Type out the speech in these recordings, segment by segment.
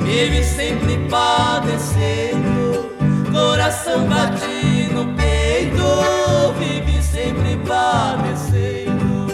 vive sempre padecendo. Coração bate no peito, vive sempre padecendo.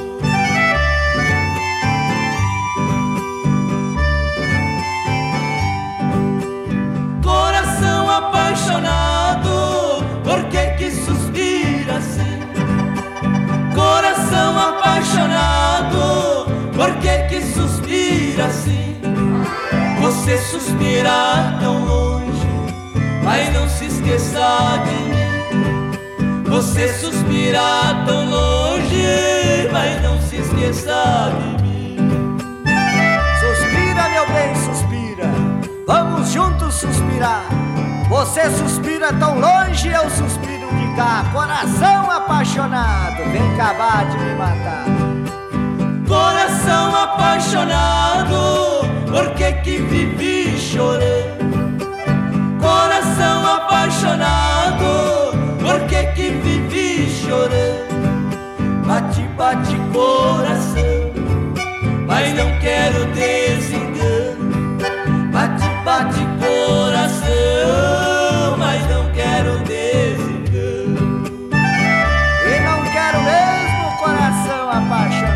Coração apaixonado, por que suspira assim? Coração apaixonado, por que suspira assim? Você suspira tão longe, mas não se esqueça de mim. Você suspira tão longe, mas não se esqueça de mim. Suspira, meu bem, suspira, vamos juntos suspirar. Você suspira tão longe, eu suspiro de cá. Coração apaixonado, vem acabar de me matar. Coração apaixonado, por que vive chorando? Coração apaixonado, por que vive chorando? Bate, bate coração, mas não quero desengano. Bate, bate coração, mas não quero desengano. E não quero mesmo coração apaixonado.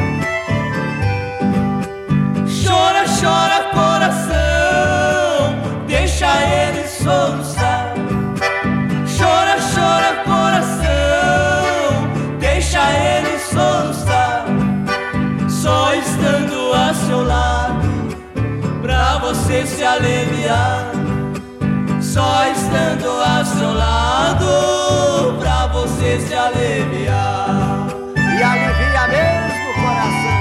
Chora, chora coração, deixa ele soluçar. Chora, chora coração, deixa ele soluçar. Só estando a seu lado, pra você se aliviar. Só estando a seu lado, pra você se aliviar. E alivia mesmo coração.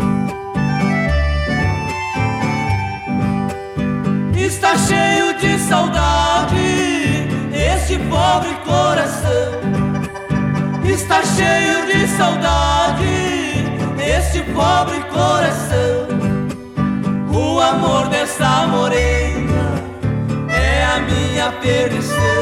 Está cheio de saudade esse pobre coração. Está cheio de saudade esse pobre coração. O amor dessa morena é a minha perdição.